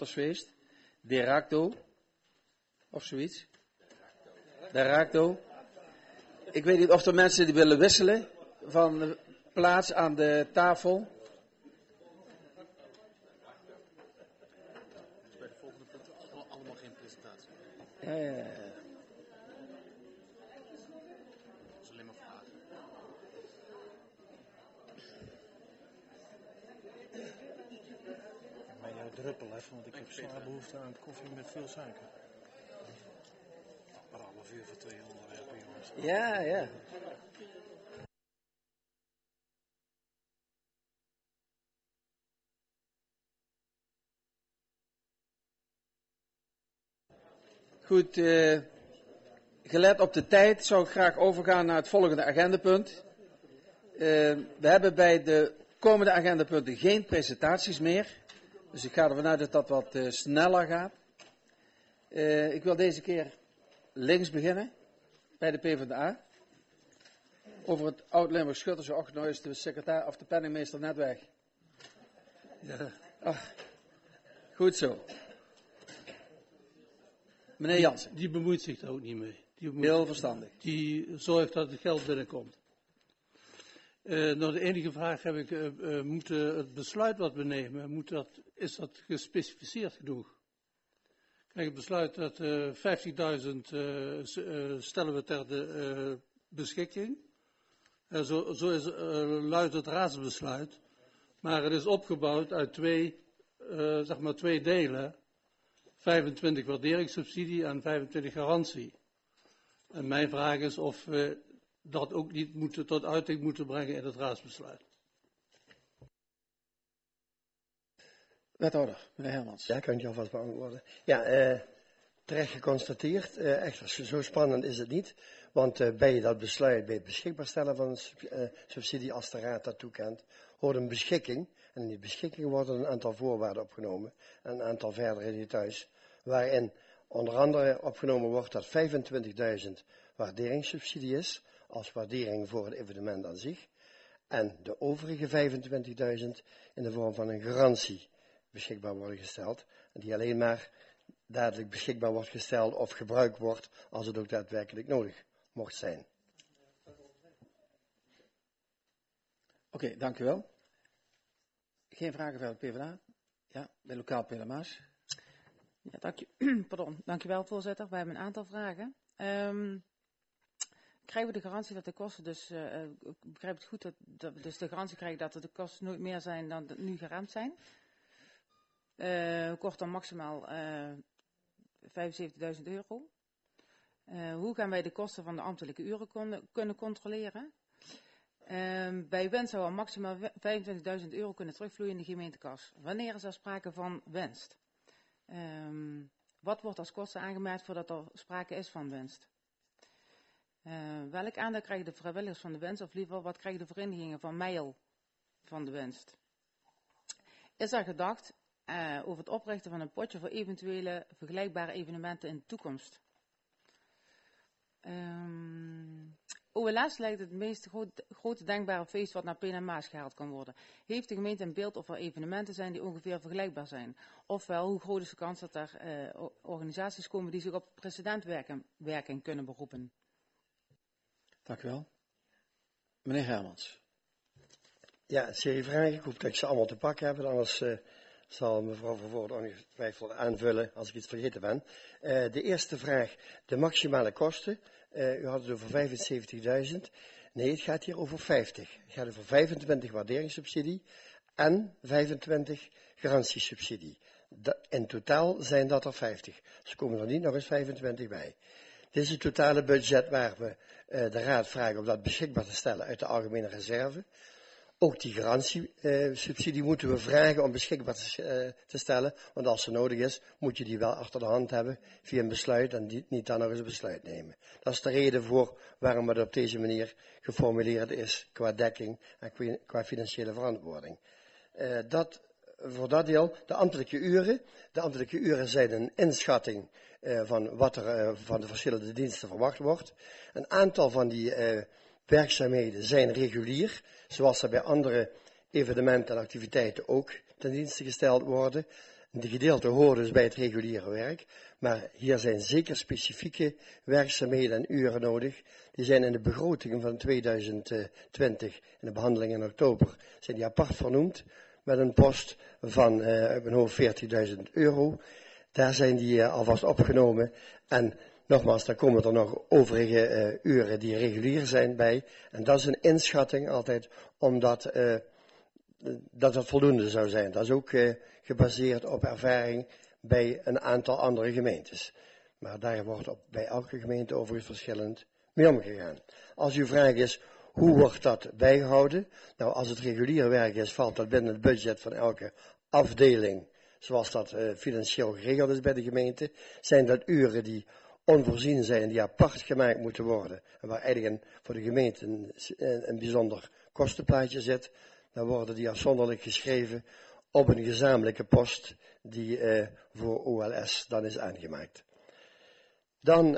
Schuttersfeest. De Racto. Of zoiets. De Racto. Ik weet niet of er mensen die willen wisselen van plaats aan de tafel. Bij de volgende punten allemaal geen presentatie. Ja. Dat is alleen maar vragen. Maar jouw druppel even, want ik heb zwaar behoefte aan koffie met veel suiker. Maar half uur voor 2 onderwerpen, jongens. Ja. Goed, gelet op de tijd zou ik graag overgaan naar het volgende agendapunt. We hebben bij de komende agendapunten geen presentaties meer. Dus ik ga ervan uit dat dat wat sneller gaat. Ik wil deze keer links beginnen, bij de PvdA. Over het Oud-Limburg Schutterse ochtend, nou is de secretaris of de penningmeester net weg. Ja. Ach, goed zo. Meneer Jansen. Die bemoeit zich daar ook niet mee. Heel verstandig. Die zorgt dat het geld binnenkomt. Nou, de enige vraag heb ik, moet het besluit wat we nemen, is dat gespecificeerd genoeg? Kijk, het besluit dat 50.000 stellen we ter de beschikking. Zo luidt het raadsbesluit. Maar het is opgebouwd uit twee delen. 25 waarderingssubsidie en 25 garantie. En mijn vraag is of we dat ook niet tot uiting moeten brengen in het raadsbesluit. Wethouder, meneer Hermans. Ja, kan ik je alvast beantwoorden. Ja, terecht geconstateerd. Echt, zo spannend is het niet. Want bij dat besluit, bij het beschikbaar stellen van een subsidie, als de raad dat toekent, hoort een beschikking. En in die beschikking worden een aantal voorwaarden opgenomen. En een aantal verdere details. Waarin onder andere opgenomen wordt dat 25.000 waarderingssubsidie is. Als waardering voor het evenement aan zich. En de overige 25.000 in de vorm van een garantie beschikbaar worden gesteld. En die alleen maar dadelijk beschikbaar wordt gesteld of gebruikt wordt als het ook daadwerkelijk nodig mocht zijn. Oké, dank u wel. Geen vragen van de PvdA? Ja, bij lokaal Peter Maas. Ja, dank u wel, voorzitter. We hebben een aantal vragen. Krijgen we de garantie dat de kosten dus, ik begrijp het goed, dat we dus de garantie krijgen dat de kosten nooit meer zijn dan nu geraamd zijn? Kort dan maximaal €75.000. Hoe gaan wij de kosten van de ambtelijke uren kunnen controleren? Bij wens zou al maximaal €25.000 kunnen terugvloeien in de gemeentekas. Wanneer is er sprake van winst? Wat wordt als kosten aangemerkt voordat er sprake is van winst? Welk aandeel krijgen de vrijwilligers van de winst, of liever wat krijgen de verenigingen van Mijl van de winst? Is er gedacht over het oprichten van een potje voor eventuele vergelijkbare evenementen in de toekomst? OLS lijkt het meest grote denkbare feest wat naar Peen en Maas gehaald kan worden. Heeft de gemeente een beeld of er evenementen zijn die ongeveer vergelijkbaar zijn? Ofwel, hoe groot is de kans dat er organisaties komen die zich op precedentwerking kunnen beroepen? Dank u wel. Meneer Hermans. Ja, een serie vragen. Ik hoop dat ik ze allemaal te pakken heb. Anders zal mevrouw Vervoort ongetwijfeld aanvullen als ik iets vergeten ben. De eerste vraag, de maximale kosten. U had het over 75.000. Nee, het gaat hier over 50. Het gaat over 25 waarderingssubsidie en 25 garantiesubsidie. In totaal zijn dat er 50. Dus komen er niet nog eens 25 bij. Dit is het totale budget waar we de raad vragen om dat beschikbaar te stellen uit de algemene reserve. Ook die garantiesubsidie moeten we vragen om beschikbaar te stellen. Want als het nodig is, moet je die wel achter de hand hebben via een besluit en niet dan nog eens een besluit nemen. Dat is de reden voor waarom het op deze manier geformuleerd is qua dekking en qua financiële verantwoording. Voor dat deel, de ambtelijke uren. De ambtelijke uren zijn een inschatting van wat er van de verschillende diensten verwacht wordt. Een aantal van die werkzaamheden zijn regulier, zoals er bij andere evenementen en activiteiten ook ten dienste gesteld worden. De gedeelte hoort dus bij het reguliere werk, maar hier zijn zeker specifieke werkzaamheden en uren nodig. Die zijn in de begroting van 2020, in de behandeling in oktober, zijn die apart vernoemd met een post van op mijn hoofd €40.000. Daar zijn die alvast opgenomen en nogmaals, dan komen er nog overige uren die regulier zijn bij. En dat is een inschatting altijd, omdat dat het voldoende zou zijn. Dat is ook gebaseerd op ervaring bij een aantal andere gemeentes. Maar daar wordt bij elke gemeente overigens verschillend mee omgegaan. Als uw vraag is, hoe wordt dat bijgehouden? Nou, als het regulier werk is, valt dat binnen het budget van elke afdeling, zoals dat financieel geregeld is bij de gemeente. Zijn dat uren die onvoorzien zijn, die apart gemaakt moeten worden, en waar eigenlijk voor de gemeente een bijzonder kostenplaatje zit, dan worden die afzonderlijk geschreven op een gezamenlijke post die voor OLS dan is aangemaakt. Dan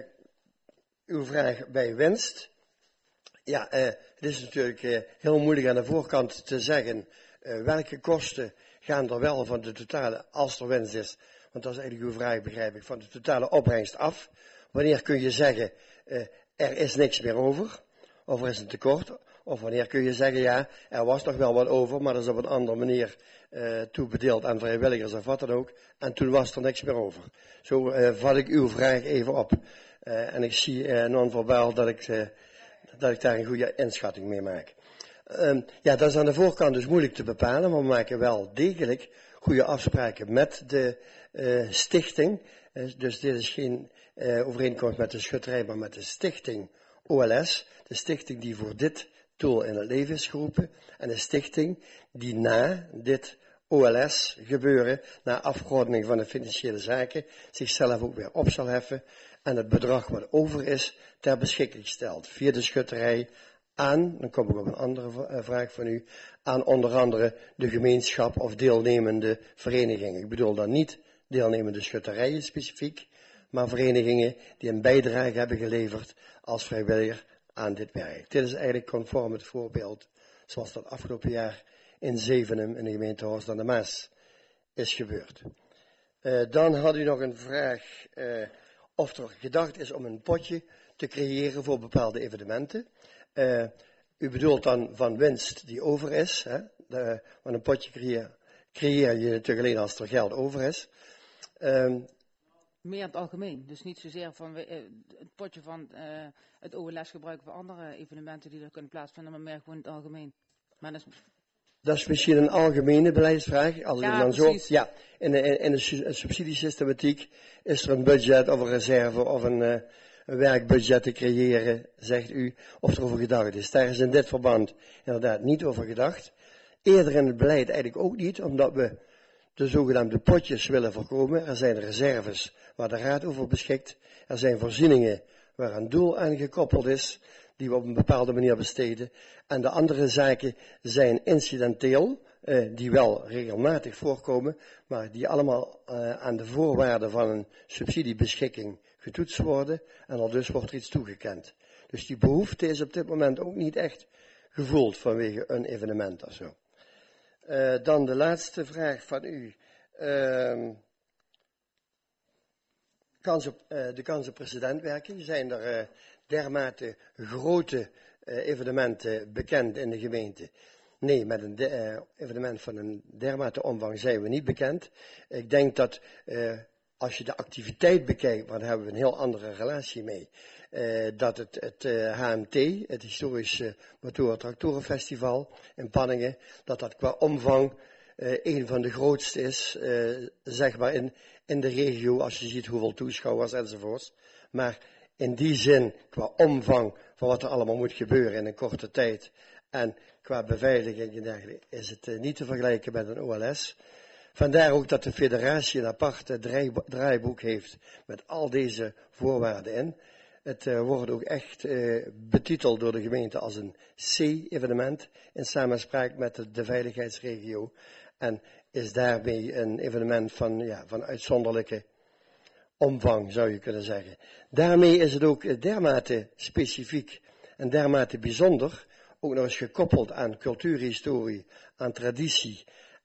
uw vraag bij winst. Ja, het is natuurlijk heel moeilijk aan de voorkant te zeggen welke kosten gaan er wel van de totale, als er winst is, want dat is eigenlijk uw vraag, begrijp ik, van de totale opbrengst af. Wanneer kun je zeggen, er is niks meer over, of er is een tekort, of wanneer kun je zeggen, ja, er was nog wel wat over, maar dat is op een andere manier toebedeeld aan vrijwilligers of wat dan ook, en toen was er niks meer over. Zo vat ik uw vraag even op. En ik zie non-verbaal dat ik daar een goede inschatting mee maak. Ja, dat is aan de voorkant dus moeilijk te bepalen, maar we maken wel degelijk goede afspraken met de stichting. Dus dit is geen overeenkomst met de schutterij, maar met de stichting OLS. De stichting die voor dit doel in het leven is geroepen. En de stichting die na dit OLS gebeuren, na afronding van de financiële zaken, zichzelf ook weer op zal heffen. En het bedrag wat over is, ter beschikking stelt. Via de schutterij aan, dan kom ik op een andere vraag van u, aan onder andere de gemeenschap of deelnemende verenigingen. Ik bedoel dan niet deelnemende schutterijen specifiek, maar verenigingen die een bijdrage hebben geleverd als vrijwilliger aan dit werk. Dit is eigenlijk conform het voorbeeld zoals dat afgelopen jaar in Zevenum in de gemeente Horst aan de Maas is gebeurd. Dan had u nog een vraag of er gedacht is om een potje te creëren voor bepaalde evenementen. U bedoelt dan van winst die over is, hè? Want een potje creëer je natuurlijk alleen als er geld over is. Meer in het algemeen, dus niet zozeer van het potje van het OLS gebruiken voor andere evenementen die er kunnen plaatsvinden, maar meer gewoon in het algemeen. Maar dat is misschien een algemene beleidsvraag. Als ja, dan precies. Zo, ja, in de subsidiesystematiek is er een budget of een reserve of een werkbudget te creëren, zegt u, of er over gedacht is. Daar is in dit verband inderdaad niet over gedacht. Eerder in het beleid eigenlijk ook niet, omdat we de zogenaamde potjes willen voorkomen. Er zijn reserves waar de Raad over beschikt. Er zijn voorzieningen waar een doel aan gekoppeld is, die we op een bepaalde manier besteden. En de andere zaken zijn incidenteel, die wel regelmatig voorkomen, maar die allemaal aan de voorwaarden van een subsidiebeschikking getoetst worden. En al dus wordt er iets toegekend. Dus die behoefte is op dit moment ook niet echt gevoeld vanwege een evenement of zo. Dan de laatste vraag van u. De kans op presidentwerking. Zijn er dermate grote evenementen bekend in de gemeente? Nee, met een evenement van een dermate omvang zijn we niet bekend. Ik denk dat als je de activiteit bekijkt, maar daar hebben we een heel andere relatie mee. Dat het HMT, het Historische Motoren Tractorenfestival in Panningen, dat qua omvang een van de grootste is, zeg maar in de regio, als je ziet hoeveel toeschouwers enzovoorts. Maar in die zin, qua omvang van wat er allemaal moet gebeuren in een korte tijd en qua beveiliging en dergelijke, is het niet te vergelijken met een OLS. Vandaar ook dat de federatie een apart draaiboek heeft met al deze voorwaarden in. Het wordt ook echt betiteld door de gemeente als een C-evenement in samenspraak met de veiligheidsregio. En is daarmee een evenement van uitzonderlijke omvang, zou je kunnen zeggen. Daarmee is het ook dermate specifiek en dermate bijzonder, ook nog eens gekoppeld aan cultuurhistorie, aan traditie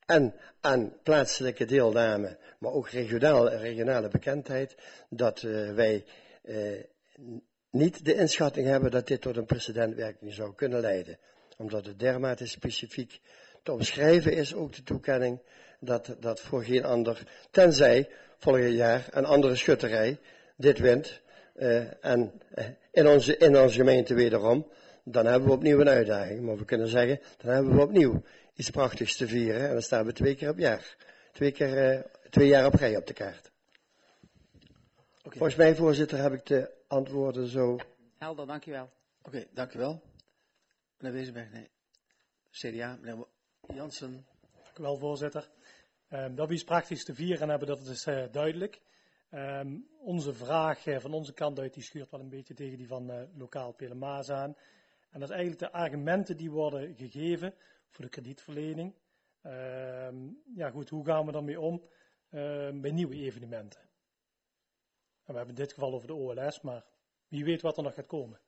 en aan plaatselijke deelname, maar ook regionale bekendheid, dat wij niet de inschatting hebben dat dit tot een precedentwerking zou kunnen leiden. Omdat het dermate specifiek te omschrijven is, ook de toekenning, dat voor geen ander, tenzij volgend jaar een andere schutterij dit wint, en in onze gemeente wederom, dan hebben we opnieuw een uitdaging. Maar we kunnen zeggen, dan hebben we opnieuw iets prachtigs te vieren, en dan staan we 2 keer op jaar. 2 jaar op rij op de kaart. Oké. Volgens mij, voorzitter, heb ik de antwoorden zo. Helder, dankjewel. Oké, dank u wel. Meneer Wezenberg, nee. CDA, meneer Jansen. Dank u wel, voorzitter. Dat we iets prachtigs te vieren hebben, dat is duidelijk. Onze vraag van onze kant uit, die schuurt wel een beetje tegen die van lokaal Pelemaas aan. En dat is eigenlijk de argumenten die worden gegeven voor de kredietverlening. Ja goed, hoe gaan we daarmee om bij nieuwe evenementen? En we hebben in dit geval over de OLS, maar wie weet wat er nog gaat komen.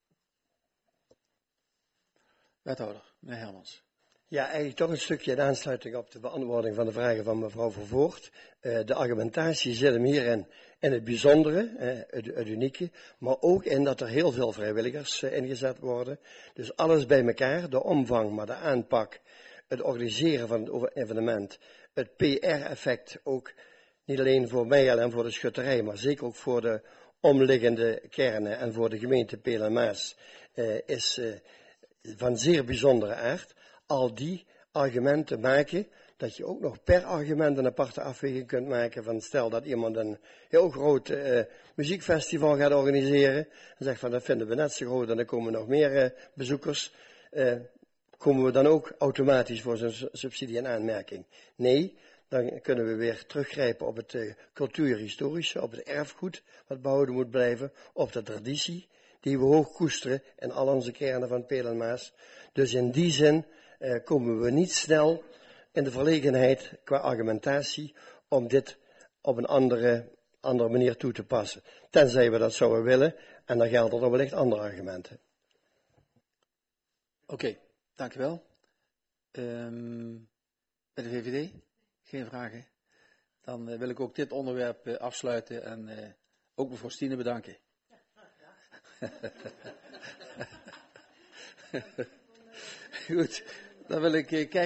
Wethouder, meneer Hermans. Ja, eigenlijk toch een stukje in aansluiting op de beantwoording van de vragen van mevrouw Vervoort. De argumentatie zit hem hierin, in het bijzondere, het unieke, maar ook in dat er heel veel vrijwilligers ingezet worden. Dus alles bij elkaar, de omvang, maar de aanpak, het organiseren van het evenement, het PR-effect ook niet alleen voor mij en voor de schutterij, maar zeker ook voor de omliggende kernen en voor de gemeente Peel en Maas, is van zeer bijzondere aard. Al die argumenten maken dat je ook nog per argument een aparte afweging kunt maken van stel dat iemand een heel groot muziekfestival gaat organiseren en zegt van dat vinden we net zo groot en er komen nog meer bezoekers, komen we dan ook automatisch voor zo'n subsidie in aanmerking? Nee, dan kunnen we weer teruggrijpen op het cultuurhistorische, op het erfgoed wat behouden moet blijven, op de traditie die we hoog koesteren in al onze kernen van Peel en Maas. Dus in die zin komen we niet snel in de verlegenheid qua argumentatie om dit op een andere manier toe te passen. Tenzij we dat zouden willen, en dan gelden er wellicht andere argumenten. Oké, dank u wel. Bij de VVD? Geen vragen? Dan wil ik ook dit onderwerp afsluiten en ook mevrouw Stine bedanken. Goed, dan wil ik kijken.